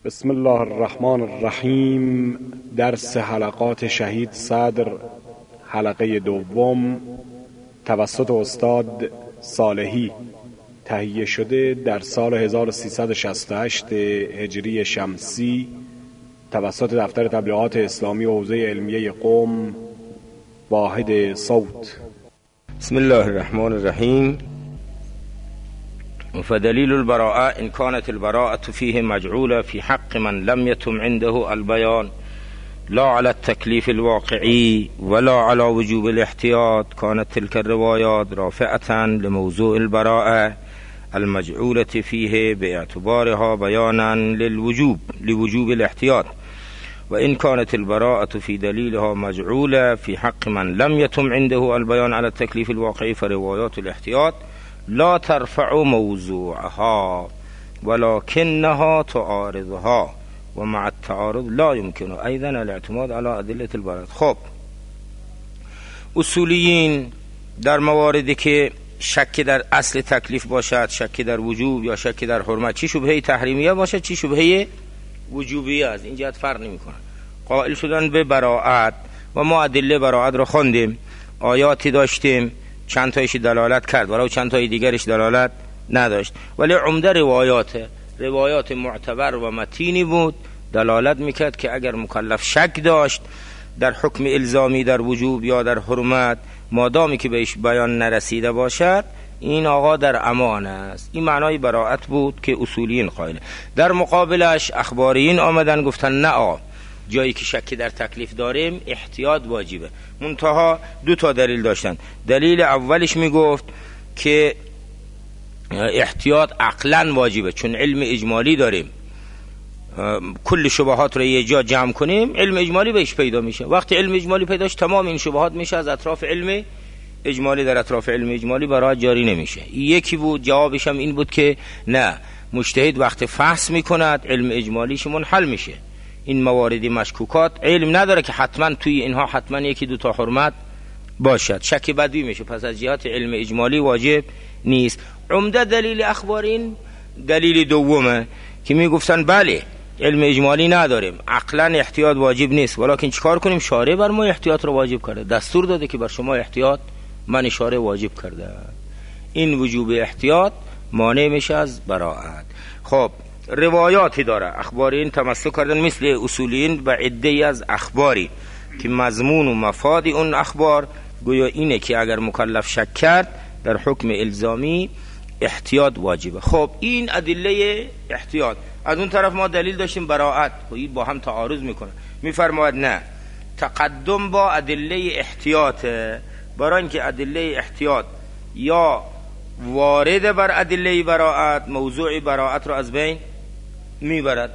بسم الله الرحمن الرحیم. درس حلقات شهید صدر، حلقه دوم، توسط استاد صالحی، تهیه شده در سال 1368 هجری شمسی توسط دفتر تبلیغات اسلامی و حوزه علمیه قم، واحد صوت. بسم الله الرحمن الرحیم. فدليل البراءة إن كانت البراءة فيه مجعولة في حق من لم يتم عنده البيان لا على التكليف الواقعي ولا على وجوب الاحتياط، كانت تلك الروايات رافعة لموضوع البراءة المجعولة فيه باعتبارها بيانا لوجوب الاحتياط. وإن كانت البراءة في دليلها مجعولة في حق من لم يتم عنده البيان على التكليف الواقعي فروايات الاحتياط لا ترفع موضوعها ولكنها تعارضها ومع التعارض لا يمكن أيضا الاعتماد على أدلة البراءة. خب، اصولیین در مواردی که شک در اصل تکلیف باشد، شک در وجوب یا شک در حرمت، چی شبهه تحریمیه باشد چی شبهه وجوبیه است، این جهت فرق نمی کنند. قائل شدن به براءت و ما ادله براءت را خواندیم، آیاتی داشتیم، چند تایش دلالت کرد ولی چند تای دیگرش دلالت نداشت، ولی عمده روایات معتبر و متینی بود دلالت میکرد که اگر مکلف شک داشت در حکم الزامی در وجوب یا در حرمت، مادامی که بهش بیان نرسیده باشد این آقا در امان است. این معنای براءت بود که اصولیین قائل. در مقابلش اخباریین آمدن گفتن نه، جایی که شکی در تکلیف داریم احتیاط واجبه. منتها دو تا دلیل داشتن. دلیل اولش میگفت که احتیاط عقلاً واجبه، چون علم اجمالی داریم، کل شبهات رو یه جا جمع کنیم علم اجمالی بهش پیدا میشه. وقتی علم اجمالی پیدا شد تمام این شبهات میشه از اطراف علم اجمالی، در اطراف علم اجمالی براءت جاری نمیشه. یکی بود. جوابش هم این بود که نه، مجتهد وقتی فحص میکند علم اجمالیش منحل میشه. این مواردی مشکوکات علم نداره که حتما توی اینها حتما یکی دو تا حرمت باشد، شک بدوی میشه، پس از جهت علم اجمالی واجب نیست. عمده دلیل اخبارین دلیل دومه که میگفتن بله علم اجمالی نداریم، عقلا احتیاط واجب نیست، ولیکن چیکار کنیم؟ شارع بر ما احتیاط رو واجب کرده، دستور داده که بر شما احتیاط من شارع واجب کرده. این وجوب احتیاط مانع میشه از براءت. خب، روایاتی داره اخبارین تمسک کردن مثل اصولیین و عده‌ای از اخباری که مضمون و مفاد اون اخبار گویا اینه که اگر مکلف شک کرد در حکم الزامی احتیاط واجبه. خب، این ادله احتیاط. از اون طرف ما دلیل داشتیم براءت، این با هم تعارض میکنه. میفرماید نه، تقدم با ادله احتیاط، برای اینکه ادله احتیاط یا وارد بر ادله براءت موضوع براءت رو از بین میبرد،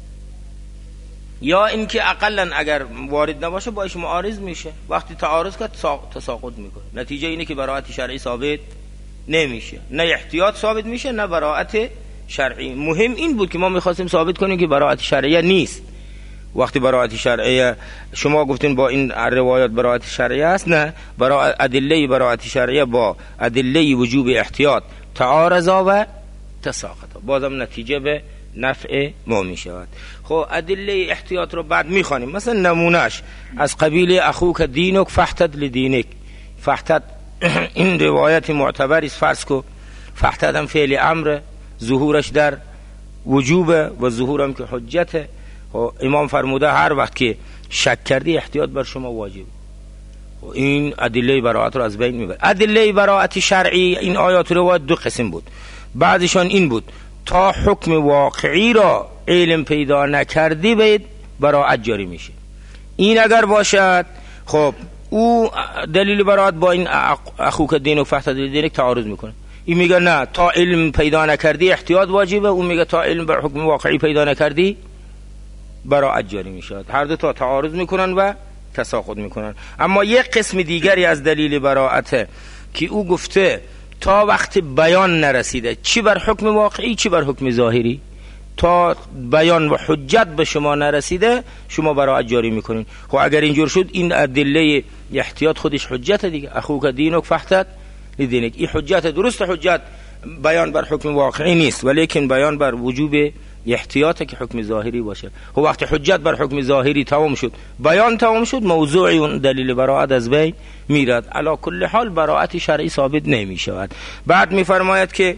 یا اینکه اقلا اگر وارد نباشه باش معارض میشه. وقتی تعارض کرد تساقط میکنه. نتیجه اینه که براءت شرعی ثابت نمیشه، نه احتیاط ثابت میشه نه براءت شرعی. مهم این بود که ما میخواستیم ثابت کنیم که براءت شرعیه نیست. وقتی براءت شرعیه شما گفتین با این روایات براءت شرعیه است، نه، ادله براءت شرعیه با ادله وجوب احتیاط تعارضا و تساقطا، بازم نتیجه به نفع ما می شود. خب، ادله احتیاط رو بعد می خوانیم. مثلا نمونهش از قبیل اخوک دینک فاحتد لدینک. فاحتد این روایت معتبری است، فرض کو فاحتد هم فعل امر، ظهورش در وجوبه و ظهورم که حجته. امام فرموده هر وقت که شک کردی احتیاط بر شما واجب. این ادله براءت رو از بین میبره. ادله براءت شرعی این آیات روایت دو قسم بود. بعضشان این بود تا حکم واقعی را علم پیدا نکردی باید براءت جاری میشه. این اگر باشد خب او دلیل براءت با این اخوک دین و فحت دین تعارض میکنه. این میگه نه، تا علم پیدا نکردی احتیاط واجبه، اون میگه تا علم بر حکم واقعی پیدا نکردی براءت جاری میشه. هر دو تا تعارض میکنن و تساقط میکنن. اما یک قسم دیگری از دلیل براءت که او گفته تا وقت بیان نرسیده، چی بر حکم واقعی چی بر حکم ظاهری، تا بیان و حجت به شما نرسیده شما براءت جاری میکنین. خب اگر اینجور شد این ادله احتیاط خودش حجت دیگه. اخوک دینک فاحتد لدینک، این حجت درست، حجت بیان بر حکم واقعی نیست ولیکن بیان بر وجوب احتیاطه که حکم ظاهری باشه. و وقتی حجت بر حکم ظاهری تمام شد، بیان تمام شد، موضوعی اون دلیل براءت از بین میرد. علی کل حال براءت شرعی ثابت نمی شود. بعد میفرماید که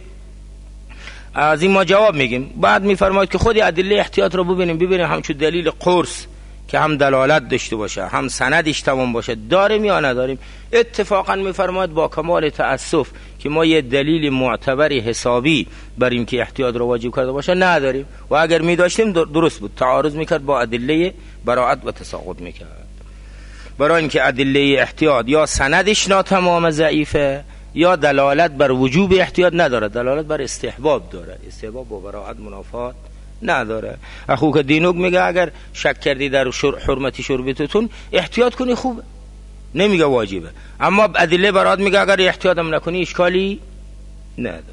از این ما جواب میگیم. بعد میفرماید که خود ادله احتیاط رو ببینیم همچون دلیل قرص که هم دلالت داشته باشه هم سندش تمام باشه داریم یا نداریم. اتفاقا میفرماید با کمال تأسف که ما یه دلیل معتبری حسابی بر این که احتیاط رو واجب کرده باشه نداریم، و اگر می داشتیم درست بود، تعارض میکرد با ادله براءت و تساقط میکرد. برای اینکه ادله احتیاط یا سندش ناتمام ضعیفه یا دلالت بر وجوب احتیاط نداره، دلالت بر استحباب داره. استحباب با براءت منافات نداره. اخوک دینوک میگه اگر شک کردی در حرمت شربتتون احتیاط کنی خوبه، نمیگه واجبه. اما ادله براءت میگه اگر احتیاط هم نکنی اشکالی نداره.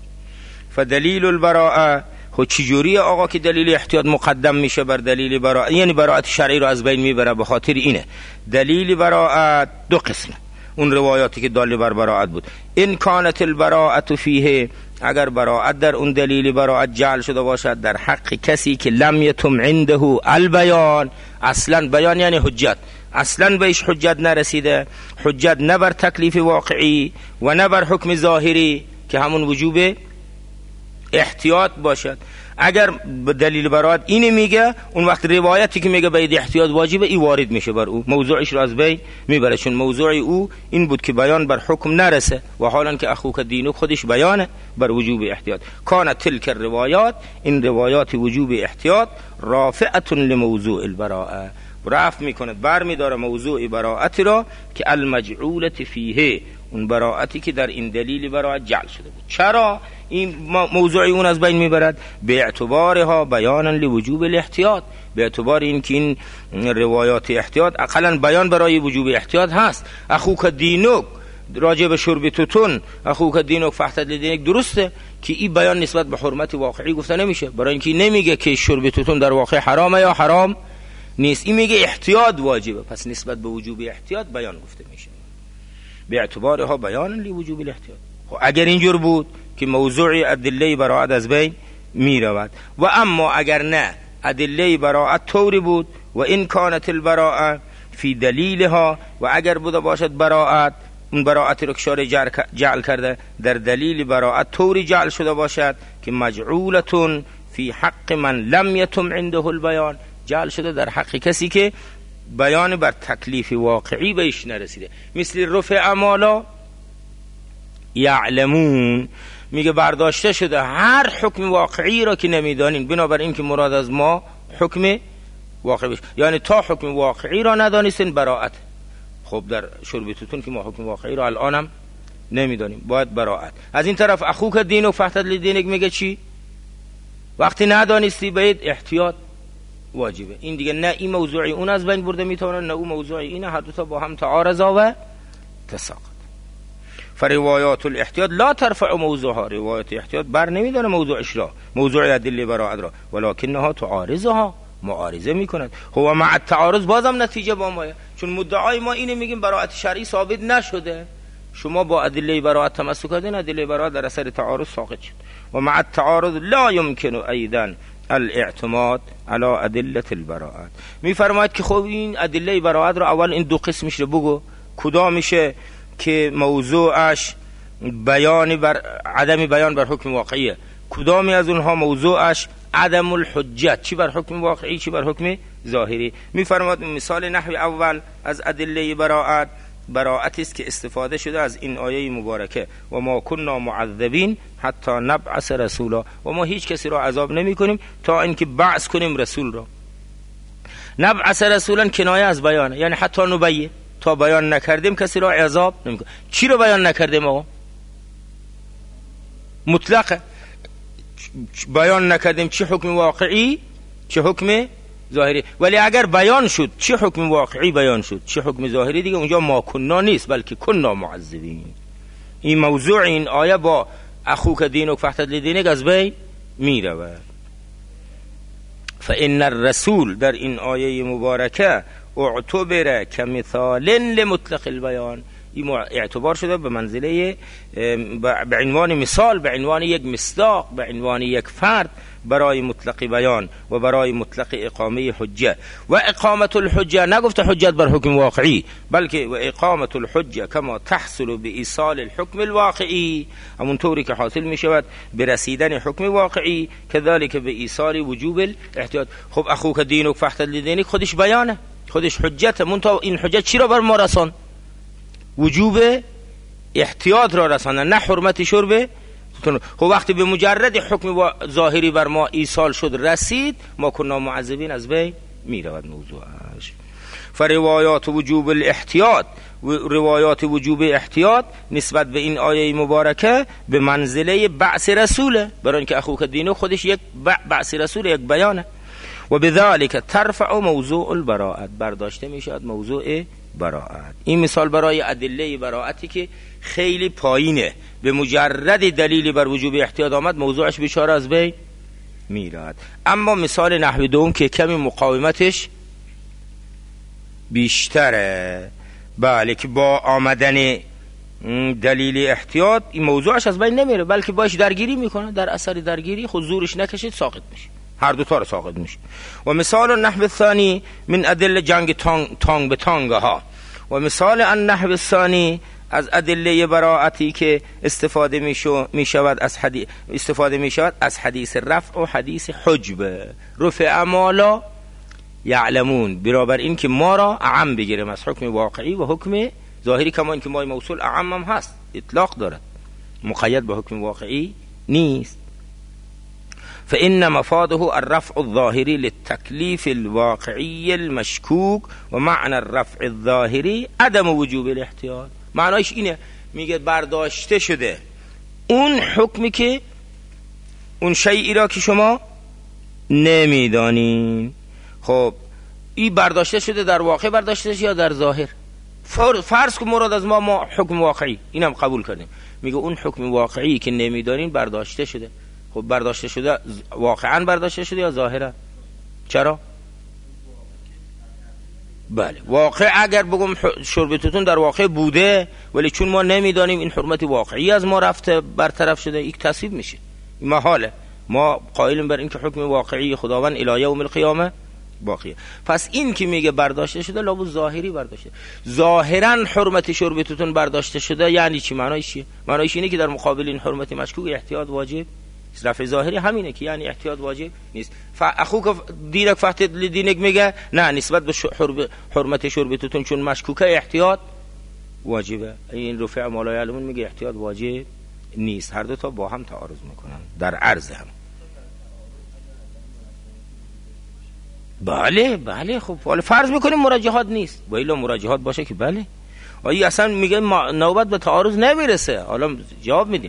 فدلیل البراءه خود چجوری آقا که دلیل احتیاط مقدم میشه بر دلیل براءت، یعنی براءت شرعی رو از بین میبره؟ به خاطر اینه دلیل براءت دو قسمه. اون روایاتی که دالی بر براءت بود، ان کانت البراءت فیه، اگر براءت در اون دلیل براءت جعل شده باشد در حق کسی که لم یتم عنده البیان، اصلا بیان یعنی حجت، اصلا بهش حجت نرسیده، حجت نه بر تکلیف واقعی و نه بر حکم ظاهری که همون وجوب احتیاط باشد. اگر دلیل براءت اینه میگه، اون وقت روایتی که میگه باید احتیاط واجبه ای وارد میشه بر او، موضوعش رو از بین میبره، چون موضوع او این بود که بیان بر حکم نرسه، و حالا که اخوک دینو خودش بیانه بر وجوب احتیاط. کانت تلک روایات، این روایات وجوب احتیاط رافعه لموضوع البراءه، رفع میکنه بر میداره موضوع براءت را که المجعولت فیه، اون براءتی که در این دلیل براءت جعل شده بود. چرا این موضوعی اون از بین میبرد؟ به اعتبارها بیانا لوجوب الاحتیاط، به اعتبار این که این روایات احتیاط اقلا بیان برای وجوب احتیاط هست. اخوک دینوک راجع به شرب توتون، اخوک دینوک فحتت لدینک، درسته که این بیان نسبت به حرمت واقعی گفته نمیشه، برای اینکه نمیگه که شرب توتون در واقع حرامه یا حرام نیست، این میگه احتیاط واجبه، پس نسبت به وجوب احتیاط بیان گفته میشه، به اعتبارها بیان لوجوب الاحتیاط. خب اگر اینجور بود که موضوع ادله براءت از بین می رود، و اما اگر نه ادله براءت طوری بود و این کانت البراءه فی دلیلها، و اگر بوده باشد براءت، اون براءتی رو که شارع جعل کرده در دلیل براءت طوری جعل شده باشد که مجعولتون فی حق من لم یتم عنده البیان، جعل شده در حق کسی که بیان بر تکلیف واقعی بهش نرسیده، مثل رفع امالا یعلمون، میگه برداشته شده هر حکم واقعی را که نمیدانین، بنابراین که مراد از ما حکم واقعی بشه، یعنی تا حکم واقعی را ندانستین براءت. خب در شرب توتون که ما حکم واقعی را الانم نمیدانیم، باید براءت. از این طرف اخوک دینو فحتت لدینک میگه چی؟ وقتی ندانستی باید احتیاط واجبه. این دیگه نه این موضوعی اون از بین برده میتونه، نه اون موضوعی اینه، هر دو تا با هم تعارضا و تساقط. فروایات الاحتیاط لا ترفع موضوعها، روایات احتیاط بر نمیداره موضوعش را، موضوع ادله براءت را، ولکنها تعارضها، معارضه میکند. هو مع التعارض بازم نتیجه با ما، چون مدعای ما اینه میگیم براءت شرعی ثابت نشده، شما با ادله براءت تمسک کردین، ادله براءت در اثر تعارض ساقط شد. و مع التعارض لا يمكن ايضا الاعتماد على ادله البراءت. میفرماید که خب این ادله براءت رو اول این دو قسمش رو بگو، کدام میشه که موضوعش بیان بر عدم بیان بر حکم واقعیه، کدامی از اونها موضوعش عدم الحجت، چی بر حکم واقعی چی بر حکم ظاهری. میفرماید مثال نحوی اول از ادله براءت، براءتی است که استفاده شده از این آیه مبارکه و ما كنا معذبین حتی نبعث رسولا، و ما هیچ کسی را عذاب نمی کنیم تا اینکه بعث کنیم رسول را. نبعث رسولا کنایه از بیانه، یعنی حتی نبیه، تا بیان نکردیم کسی را عذاب نمی کنیم. چی رو بیان نکردیم آقا؟ مطلقه بیان نکردیم، چه حکم واقعی چه حکم ظاهری. ولی اگر بیان شد چه حکم واقعی بیان شد چه حکم ظاهری، دیگه اونجا ما کنا نیست بلکه کنا معذبین. این موضوع این آیه با اخوک دینک فحتت لدینک از بین می رود. فإن الرسول در این آیه مبارکه اعتبر کمثال لمطلق البیان، این اعتبار شده به منزله به عنوان مثال، به عنوان یک مصداق، به عنوان یک فرد برای مطلق بیان و برای مطلق اقامه حجه. و اقامت الحجه نگفته حجت بر حکم واقعی، بلکه و اقامت الحجه کما تحصل به ایصال الحکم الواقعی، همون طوری که حاصل می شود به رسیدن حکم واقعی، کذالک به ایصال وجوب الاحتیاط. خب اخوک دینک فاحتج لدینک خودش بیانه، خودش حجت، منتها این حجت چی را بر ما رسان؟ وجوب احتیاط را رسانه، نه حرمت شرب. خب وقتی به مجرد حکم ظاهری بر ما ایصال شد رسید، ما کنا معذبین، از بین می رود موضوعش. فروایات وجوب الاحتیاط و روایات وجوب احتیاط نسبت به این آیه مبارکه به منزله بعث رسوله، برای اینکه اخوک دینو خودش یک بعث رسول، یک بیانه. و بذالک ترفع موضوع البراءت، برداشته می شود موضوع براءت. این مثال برای ادله براءتی که خیلی پایینه، به مجرد دلیلی بر وجوب احتیاط آمد موضوعش بیچاره از بین میرد. اما مثال نحو دوم که کمی مقاومتش بیشتره، بله، که با آمدن دلیل احتیاط این موضوعش از بین نمیره، بلکه باش درگیری میکنه، در اثر درگیری خود زورش نکشید ساقط میشه، هر دو تا رو ساقط میشه. و مثال نحو الثانی من ادله جنگ تانگ به تانگ ها. و مثال النحو الثانی از ادله براءتی که استفاده می شود از حدیث رفع و حدیث حجب. رفع ما لا یعلمون، برابر این که ما را اعم بگیریم از حکم واقعی و حکم ظاهری، کما این که ما موصول اعم هم هست، اطلاق دارد، مقید به حکم واقعی نیست. فإن مفاده الرفع الظاهری للتکلیف الواقعی المشکوک و معنی الرفع الظاهری عدم وجوب الاحتیاط. معنایش اینه، میگه برداشته شده اون حکمی که اون شیئی را که شما نمیدانین. خب این برداشته شده در واقع برداشته شده یا در ظاهر؟ فرض که مراد از ما حکم واقعی، اینم قبول کردیم، میگه اون حکم واقعی که نمیدانین برداشته شده. خب برداشته شده واقعا برداشته شده یا ظاهرا؟ چرا؟ بله، واقع اگر بگم شربتتون در واقع بوده، ولی چون ما نمیدانیم این حرمت واقعی از ما رفته برطرف شده، یک تصویب میشه، این محاله. ما قائلیم بر این که حکم واقعی خداوند الی یوم القیامه باقیه. پس این که میگه برداشته شده لابد ظاهری برداشته، ظاهرا حرمت شربتتون برداشته شده، یعنی چی؟ معنایش چیه؟ معنایش اینه که در مقابل این حرمت مشکوک احتیاط واجب. رفع ظاهری همینه که یعنی احتیاط واجب نیست. اخوک دینک فاحتج لدینک میگه نه، نسبت به حرمت شربتتون چون مشکوکه احتیاط واجبه. این رفع ما لا یعلمون میگه احتیاط واجب نیست. هر دو تا با هم تعارض میکنن در عرض هم. بله خب حالا فرض میکنیم مراجحات نیست، و الا مراجحات باشه که بله، و این اصلا میگه نوبت به تعارض نمیرسه. حالا جواب میدیم.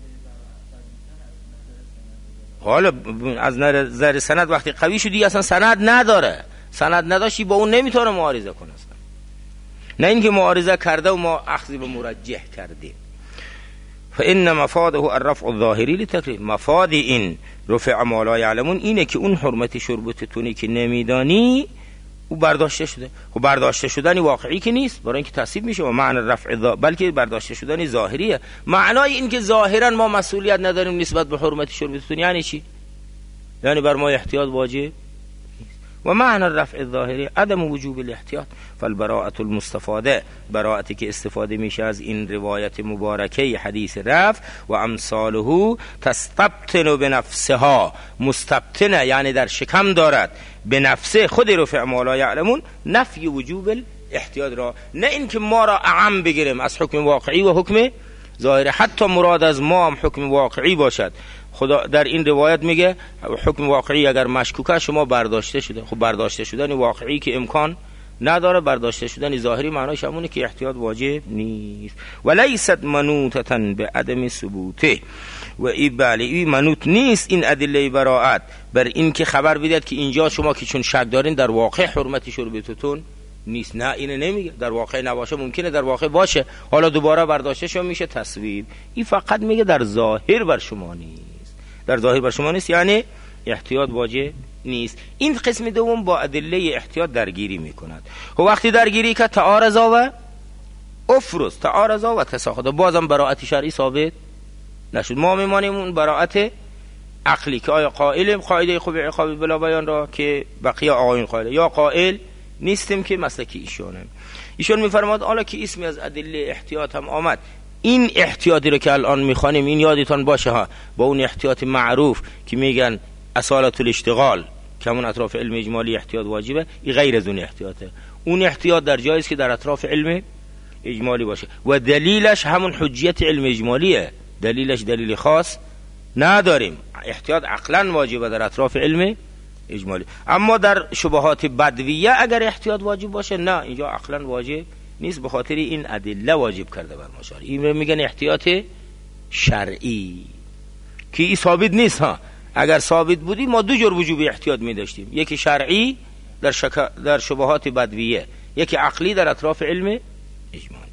حالا از نظر سند وقتی قوی شدی اصلا سند نداره، سند نداشتی با اون نمیتونه معارضه کنه اصلا. نه اینکه معارضه کرده و ما اخذ به مرجح کردیم. فإن مفاده الرفع الظاهری لتکلیف، مفاد این رفع ما لا یعلمون اینه که اون حرمت شربتتونی که نمیدانی او برداشته شده. خب برداشته شدنی واقعی که نیست، برای اینکه تصیب میشه و معنی رفع بلکه برداشته شدنی ظاهریه. معنای این که ظاهرا ما مسئولیت نداریم نسبت به حرمت شربتتون یعنی چی؟ یعنی بر ما احتیاط واجب و معنی رفع الظاهری عدم وجوب الاحتیاط. فالبراءة المستفاده، براءتی که استفاده میشه از این روایت مبارکه حدیث رفع و امثاله، تستبطن بنفسها، مستبطنه یعنی در شکم دارد، به نفسه خود رفع ما لا یعلمون نفی وجوب الاحتیاط را، نه اینکه ما را اعم بگیریم از حکم واقعی و حکم ظاهری. حتی مراد از ما هم حکم واقعی باشد. خدا در این روایت میگه حکم واقعی اگر مشکوکه شما برداشته شده. خب برداشته شدن واقعی که امکان نداره، برداشته شدن ظاهری معناش همونه که احتیاط واجب نیست. ولیست منوطه به عدم ثبوته، و این بله این منوط نیست این ادله براءت بر این که خبر بدید که اینجا شما که چون شک دارین در واقع حرمت شربتتون نیست. نه اینه نمیگه، در واقع نباشه، ممکنه در واقع باشه، حالا دوباره برداشته شو میشه تصویب. این فقط میگه در ظاهر بر شما نیست، در ظاهر بر شما نیست یعنی احتیاط واجب نیست. این قسم دوم با ادله احتیاط درگیری میکند. خب وقتی درگیری که تعارض و افرز تعارضا و تساقطا، بازم براءت شرعی ثابت نشد. ما میمانیم اون براءت عقلی که آیا قائلیم قاعده خوب عقاب بلا بیان را که بقیه آقایون قائل، یا قائل نیستیم که مسلکی ایشونه. ایشون میفرماد حالا که اسمی از ادله احتیاط هم آمد، این احتیاطی رو که الان میخوانیم این یادتان باشه ها، با اون احتیاط معروف که میگن اصالت الاشتغال که همون اطراف علم اجمالی احتیاط واجبه، این غیر از اون احتیاطه. اون احتیاط در جاییست که در اطراف علم اجمالی باشه و دلیلش همون حجیت علم اجمالیه، دلیلش دلیل خاص نداریم. احتیاط عقلا واجبه در اطراف علم اجمالی. اما در شبهات بدویه اگر احتیاط واجب باشه نه، اینجا عقلا واجب نیست، به خاطر این ادله واجب کرده بر ما شارع. این میگن احتیاط شرعی که این ثابت نیست ها. اگر ثابت بودی ما دو جور وجوب احتیاط می داشتیم، یکی شرعی در شبهات بدویه، یکی عقلی در اطراف علم اجمالی.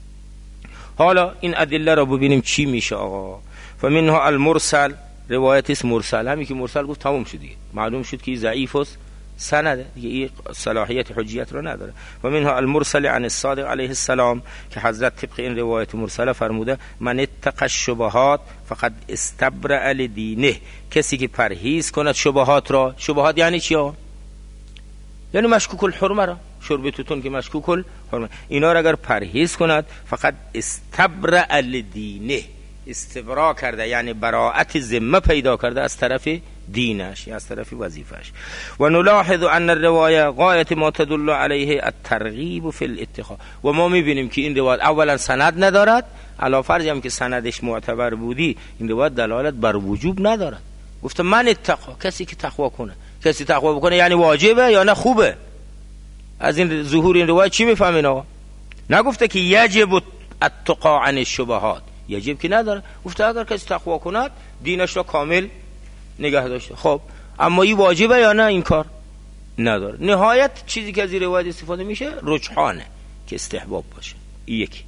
حالا این ادله را ببینیم چی میشه آقا. فمنها المرسل، روایت است مرسل، همین که مرسل گفت تمام شد دیگه، معلوم شد که ضعیف است، سنده دیگه، این صلاحیت حجیت رو نداره. و منها المرسل عن الصادق علیه السلام که حضرت طبق این روایت مرسله فرموده من اتقى الشبهات فقد استبرأ لدینه، کسی که پرهیز کند شبهات را. شبهات یعنی چی ها؟ یعنی مشکوک الحرمه را، شرب توتون که مشکوک الحرمه، اینا را اگر پرهیز کند فقط استبرأ لدینه، استبرا کرده یعنی براءت ذمه پیدا کرده از طرف دینش یا از طرف وظیفش. و نلاحظ ان الروايه غایت ما تدل علیه الترغیب فی الاتقاء، و ما میبینیم که این روایت اولا سند ندارد، علی فرض هم که سندش معتبر بودی این روایت دلالت بر وجوب ندارد. گفته من اتقا، کسی که تقوا کنه، کسی تقوا بکنه یعنی واجبه یا نه خوبه. از این ظهور این روایت چی میفهمین آقا؟ نگفته که یجب التقا عن الشبهات، یجب که نداره، گفته اگر کسی تقوا کند دینش را کامل نگه داشته. خب اما این واجبه یا نه؟ این کار نداره. نهایت چیزی که از این روایت استفاده میشه رجحانه که استحباب باشه. یکی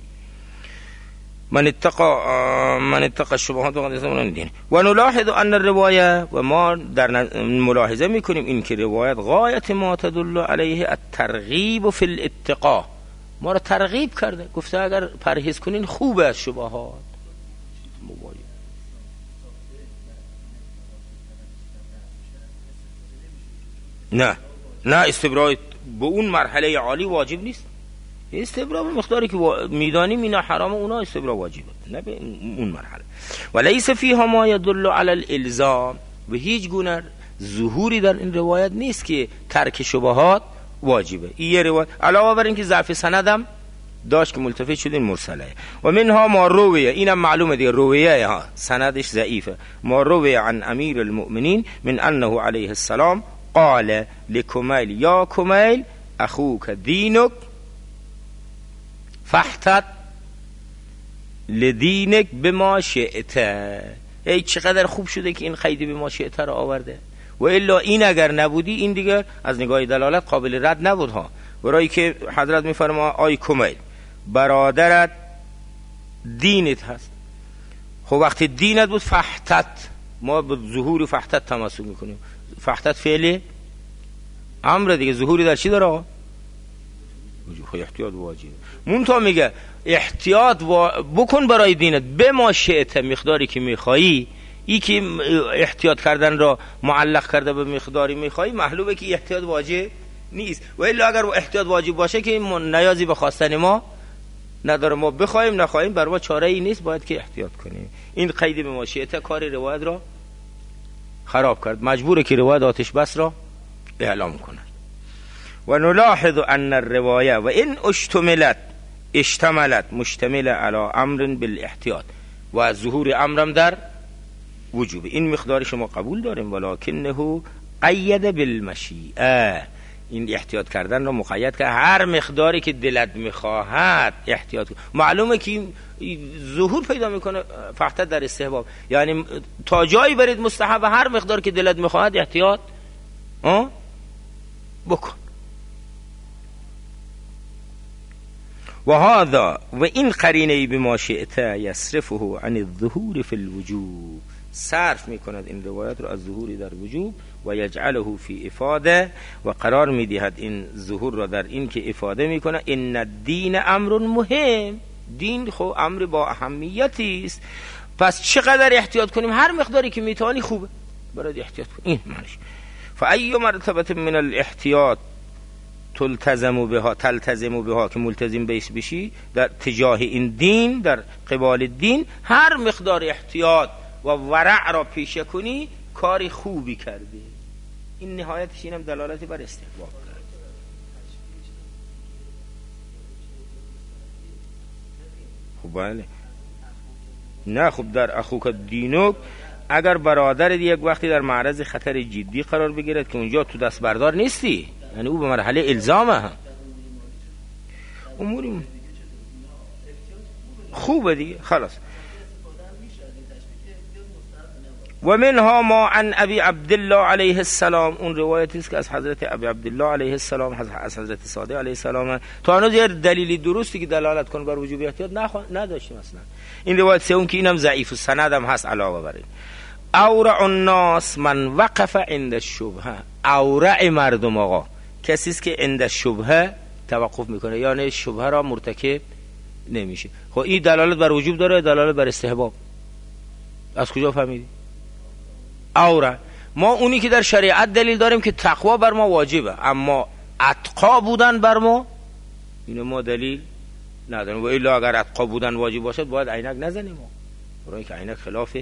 من اتقى الشبهات وقد استبرأ دین. و نلاحظ ان الروایه، و ما در ملاحظه میکنیم این که روایت غایت ما تدل علیه الترغیب فی الاتقاء، ما را ترغیب کرده، گفته اگر پرهیز کنین خوبه از شبهات. نه استبراء به اون مرحله عالی واجب نیست. استبراء به مقداری که میدانیم اینا حرام، اونا استبراء واجبه، نه به اون مرحله. و لیس فیها ما يدل علی الالزام، و هیچ گونه ظهوری در این روایت نیست که ترک شبهات واجبه. این یه روایت علاوه بر این که ضعف سندم داشت که ملتفت شد این مرسله. و منها ما رویه، اینم معلومه دیگه، رویه ها سندش ضعیفه. ما رویه عن امیر المؤمنین من انه علیه السلام قال لکمیل یا کمیل اخوک دینک فاحتط لدینک بما شئت. ای چقدر خوب شده که این قید بما شئت را آورده، و الا این اگر نبودی این دیگر از نگاه دلالت قابل رد نبود ها. برای که حضرت میفرما آی کمیل برادرت دینت هست، خب وقتی دینت بود فاحتط، ما به ظهور فاحتط تمسک میکنیم. فاحتط فعل امر دیگه، ظهوری در چی داره آقا؟ احتیاط واجب. منتها میگه احتیاط بکن برای دینت به ما شئت، مقداری که میخوایی. ای که احتیاط کردن را معلق کرده به مقداری میخوایی، معلومه که احتیاط واجب نیست. و الا اگر احتیاط واجب باشه که نیازی به خواستن ما نداره، ما بخوایم نخواهیم بر ما چاره ای نیست، باید که احتیاط کنیم. این قید به ما شئت کار روایت را خراب کرد، مجبوره که روایت آتش بس را اعلام کنه. و نلاحظ ان الروايه و ان اشتملت مشتمل على امر بالاحتیاط، و از ظهور امرم در وجوب این مقدار شما قبول داریم، ولکنه قید بالمشیئه، این احتیاط کردن رو مقید که هر مقداری که دلت میخواهد احتیاط کن. معلومه که ظهور پیدا میکنه فقط در استحباب، یعنی تا جایی برید مستحب هر مقدار که دلت میخواهد احتیاط بکن. و هذا و این قرینه بما شئت یصرفه عن الظهور فی الوجوب، صرف میکند این روایت رو از ظهوری در وجوب، و یجعله فی افاده، و قرار میدهد این ظهور را در این که افاده میکنه ان الدین امر مهم، دین خب امر با اهمیتی است، پس چقدر احتیاط کنیم؟ هر مقداری که میتوانی خوبه برای احتیاط کن. این معنیش. فأی مرتبه من الاحتیاط تلتزم بها که ملتزم بشی در تجاه این دین، در قبال دین، هر مقدار احتیاط و ورع را پیشه کنی کاری خوبی کردی. این نهایتش اینم دلالتی بر استحباب کرد. خب بله، نه خب در اخوک دینوک اگر برادر یک وقتی در معرض خطر جدی قرار بگیرد که اونجا تو دست بردار نیستی، یعنی او به مرحله الزامه، اموری خوبه دیگه خلاص. و منها ما عن ابی عبدالله علیه السلام، اون روایتی است که از حضرت ابی عبدالله علیه السلام، از حضرت صادق علیه السلام، تا هنوز یه دلیلی درستی که دلالت کنه بر وجوب احتیاط نداشتیم اصلا. این روایت سوم که اینم ضعیف السند هم هست علاوه بر این. اورع الناس من وقف عند الشبهه، اورع مردم آقا کسی است که عند الشبهه توقف میکنه، یعنی شبهه را مرتکب نمیشه. خب این دلالت بر وجوب داره، دلالت بر استحباب. از کجا فهمیدی؟ اورع ما اونی که در شریعت دلیل داریم که تقوا بر ما واجبه، اما اتقا بودن بر ما اینو ما دلیل نداریم. و الا اگر اتقا بودن واجب باشد باید عینک نزنیم، برای که عینک خلافه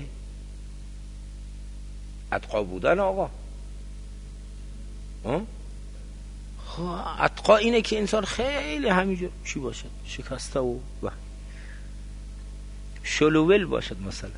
اتقا بودن آقا. خب اتقا اینه که انسان خیلی همینجور چی باشد، شکسته و شلوول باشد. مثلا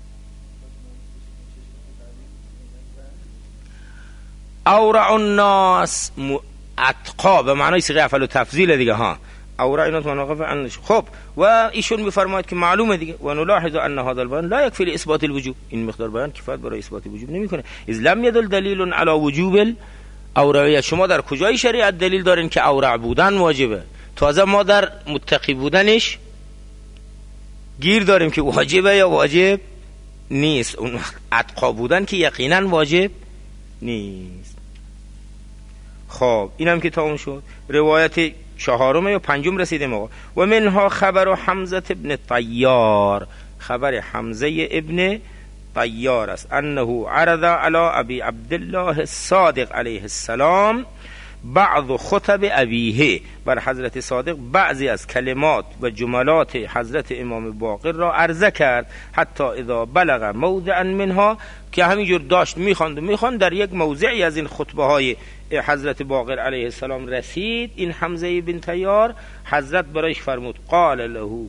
اورع الناس اتقا به معنای صيغه افعال و تفضیل دیگه ها. اورع اینا تو مناقف عنش. خب و ایشون میفرماید که معلومه دیگه، و نلاحظ ان هذا البيان لا يكفي لاثبات الوجوب، این مقدار بیان کفایت برای اثبات وجوب نمیکنه. اذ لم يدل دلیل على وجوب الاورعیه. شما در کجای شریعت دلیل دارین که اورع بودن واجبه؟ تازه ما در متقی بودنش گیر داریم که واجبه یا واجب نیست. اون اتقا بودن که یقینا واجب نیست. خب اینم که تمام شد. روایت چهارم یا پنجم رسیدیم آقا. و منها خبر حمزه ابن طیار، خبر حمزه ابن طیار است، انه عرض علی ابی عبدالله الصادق علیه السلام بعض خطب ابیه، بر حضرت صادق بعضی از کلمات و جملات حضرت امام باقر را عرضه کرد، حتی اذا بلغ موضعا منها، که همینجور داشت میخواند در یک موضعی از این خطبه های حضرت باقر علیه السلام رسید این حمزه بن طیار، حضرت برایش فرمود قال له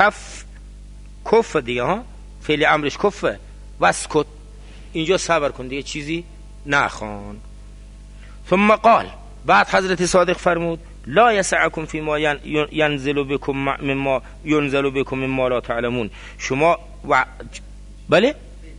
کف دیگه ها، فعل امرش کفه، واسکت، اینجا صبر کن دیگه چیزی نخوان. ثم قال، بعد حضرت صادق فرمود لا یسعکم فیما ینزل بکم مما ینزل بکم مما لا تعلمون. شما بله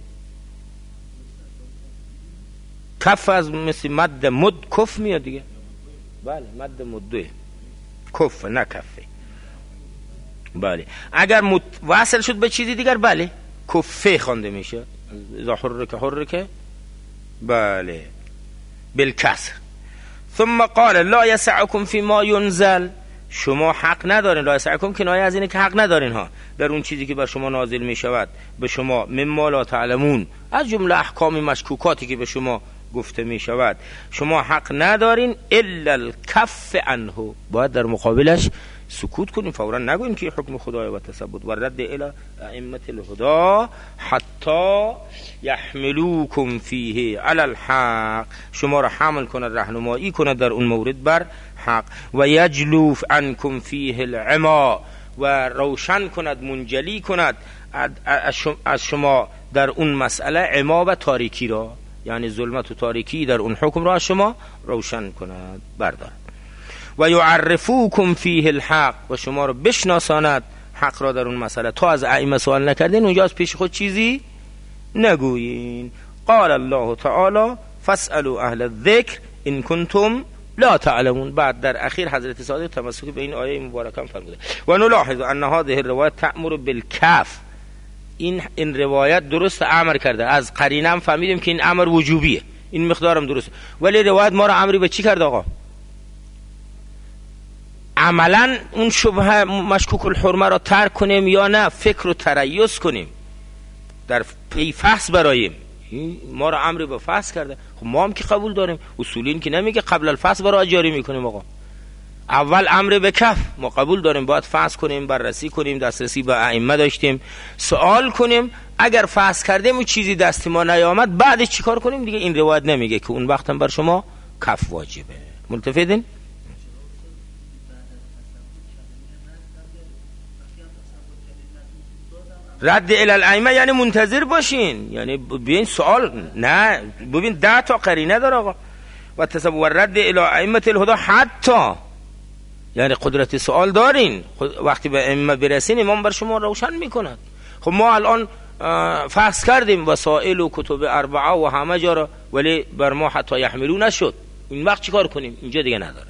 کف از مثل مد مد کف میاد دیگه. بله مد مده کف نه کفه. بله اگر وصل شد به چیزی دیگر بله کفه خوانده میشه. اذا حرک بله بالکسر. ثم قال لا یسعکم فیما ینزل، شما حق ندارین، لا یسعکم کنایه از اینه که حق ندارین ها در اون چیزی که بر شما نازل می شود به شما، مما لا تعلمون، از جمله احکام مشکوکاتی که به شما گفته می شود شما حق ندارین، الا الکف عنه، باید در مقابلش سکوت کنیم، فورا نگویم که حکم خدای و تثبت و رد الی ائمه الهدى حتی یحملوکم فیه علی الحق، شما را حمل کند، راهنمایی کند در اون مورد بر حق، و یجلو عنکم فیه العما، و روشن کند، منجلی کند از شما در اون مسئله عما و تاریکی را، یعنی ظلمت و تاریکی در اون حکم را از شما روشن کند، بردارد. و یعرفوکم فیه الحق، و شما را بشناساند حق را در اون مسئله. تا از ائمه سوال نکردین اونجا از پیش خود چیزی نگویین. قال الله تعالی فاسألوا اهل الذکر ان کنتم لا تعلمون. بعد در اخیر حضرت صادق تمسک به این آیه مبارکه فرموده و نلاحظ ان هذه الروایت تأمر بالکف، این روایت درست امر کرده، از قرینه هم فهمیدیم که این امر وجوبیه، این مقدارم درست، ولی روایت ما را امری به چی کرد آقا؟ عملا اون شبهه مشکوک الحرمه را ترک کنیم یا نه فکر و تریث کنیم در پی فحص برایم. ما را امر به فحص کرده، خب ما هم که قبول داریم، اصولین که نمیگه قبل الفحص برای جاری میکنیم. آقا اول امر به کف ما قبول داریم، باید فحص کنیم، بررسی کنیم، دسترسی به ائمه داشتیم، سوال کنیم، اگر فحص کردیم و چیزی دست ما نیامد بعدش چیکار کنیم؟ دیگه این روایت نمیگه که اون وقت هم بر شما کف واجبه. متفقین؟ رد الی الائمه یعنی منتظر باشین، یعنی ببین سوال نه، ببین 10 تا قرینه داره آقا. و تصور رد الی ائمه الهدى حتی یعنی قدرت سوال دارین، وقتی به ائمه برسین امام بر شما روشن میکند. خب ما الان فحص کردیم وسائل و کتب اربعه و همه جا را، ولی بر ما حتی یحملو نشد. این وقت چیکار کنیم؟ اینجا دیگه نداره.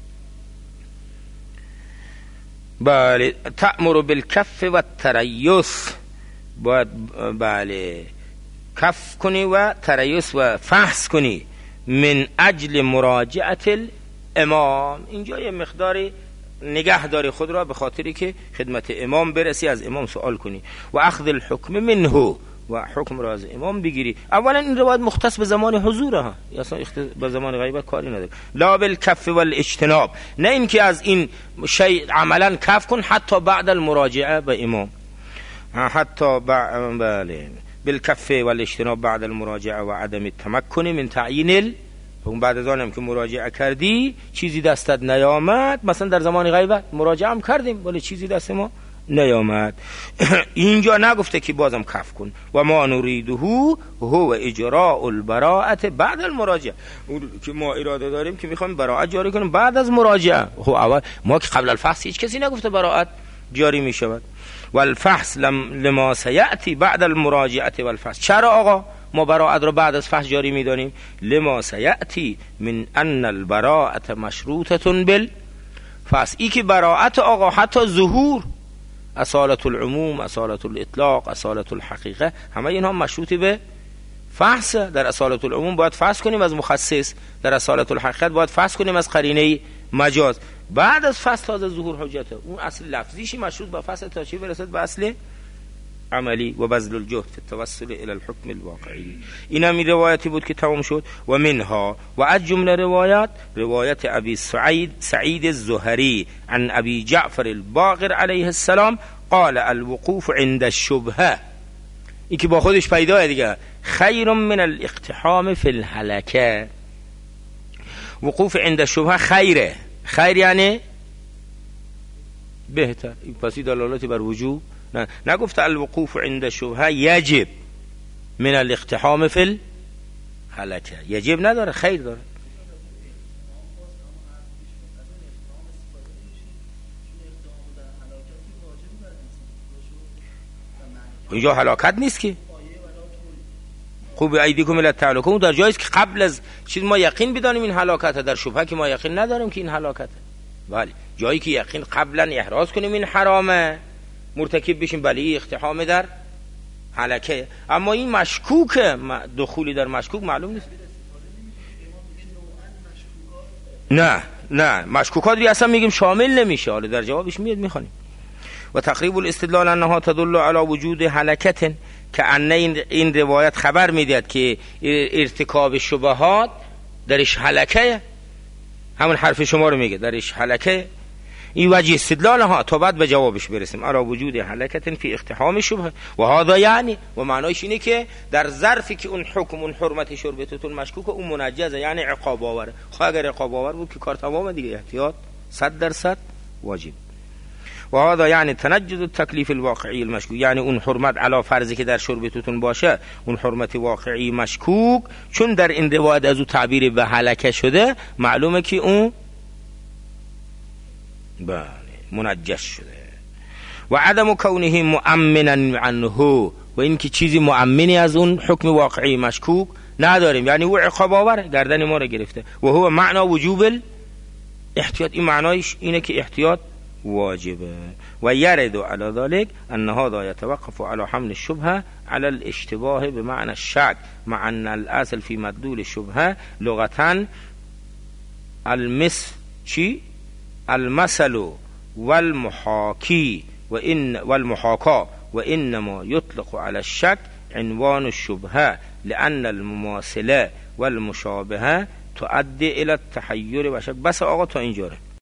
بله تأمر بالکف و تریث، باید بله کف کنی و تریث و فحص کنی من اجل مراجعت الامام. اینجا یه مقداری نگه داری خود را به خاطری که خدمت امام برسی، از امام سوال کنی و اخذ الحکم منه و حکم را از امام بگیری. اولا این روایت مختص به زمان حضوره ها، اصلا به زمان غیبت کاری نداره. لا بالکف والاجتناب، نه اینکه از این شیء عملا کف کن حتی بعد المراجعه به امام، حتی بله بالکف والاجتناب بعد المراجعه و عدم التمکن من تعیین بعد از آنم که مراجعه کردی چیزی دستت نیامد، مثلا در زمان غیبت مراجعه هم کردیم ولی چیزی دست ما نیامد. اینجا نگفته که بازم کف کن. و ما نریده هو اجراء البراءه بعد المراجعه، که ما اراده داریم که میخوایم براءت جاری کنیم بعد از مراجعه. خب اول ما که قبل الفحص هیچ کسی نگفته براءت جاری میشود. والفحص لما سیأتی بعد المراجعه والفحص. چرا آقا ما براءت رو بعد از فحص جاری میدانیم؟ لما سیأتی من ان البراءه مشروطه بالفحص. ای که براءت آقا حتی ظهور، اصالت العموم، اصالت الاطلاق، اصالت الحقیقه، همه اینها مشروطی به فحص. در اصالت العموم باید فحص کنیم از مخصص، در اصالت الحقیقت باید فحص کنیم از قرینه مجاز. بعد از فحص تازه ظهور حجته. اون اصل لفظیشی مشروط به فحص تا چی برسد؟ به اصل عملی و بذل الجهد فی التوصل الى الحكم الواقعی. این هم روایتی بود که تمام شد. و منها و از جمله روایت ابی سعید الزهری عن ابی جعفر الباقر علیه السلام قال الوقوف عند الشبهه، این که با خودش پیداه دیگه، خیر من الاقتحام فی الهلکه. وقوف عند الشبهه خیره، خیر یعنی بهتر، پس دلالتی بر وجوب نگفت الوقوف عند شبهه یجب من الاقتحام فی الهلکه، یجب نداره، خیر داره. اینجا هلاکت نیست که خوب ایدیکم الی التهلکه، در جایی است که قبل از چیز ما یقین بدانیم این هلاکته، در شبهه که ما یقین نداریم که این هلاکته. ولی جایی که یقین قبلا احراز کنیم این حرامه مرتکب بشیم، بلی اقتحام در هلکه. اما این مشکوک، دخولی در مشکوک معلوم نیست. نه مشکوکات رو اصلا میگیم شامل نمیشه. حالا در جوابش میاد میخونیم. و تقریب الاستدلال انها تدل علی وجود هلکه، که ان این روایت خبر میدهد که ارتکاب شبهات درش هلکه، همون حرف شما رو میگه درش هلکه. این وجه استدلال ها تا بعد به جوابش برسیم. علی وجود هلکت فی اقتحام شبهه و هذا یعنی، و معنایش اینه که در ظرفی که اون حکم، اون حرمت شربتتون مشکوک، اون منجزه یعنی عقاب آوره. خب اگر عقاب آور بود که کار تمام دیگه، احتیاط 100% واجب. و هذا یعنی تنجز التکلیف الواقعی المشکوک، یعنی اون حرمت علی فرضی که در شربتتون باشه، اون حرمت واقعی مشکوک، چون در این روایت از او تعبیر به هلکه شده، معلومه که اون بله منجس شده. و عدم کونه مؤمنا عنه، و این که چیزی مؤمنی از اون حکم واقعی مشکوک نداریم، یعنی او عقاب آور گردن ما رو گرفته. و هو معنا وجوب الاحتیاط، این معنایش اینه که احتیاط واجبه. و یرد علی ذلك ان هذا يتوقف على حمل الشبهه على الاشتباه بمعنى الشك، مع ان الاصل في مدلول الشبهه لغه المس چی المثل والمحاکی والمحاکا و انما یطلق على الشک عنوان الشبهه لان المماثله والمشابهه تؤدي الى التحیر و شک. بس آقا تا اینجوره.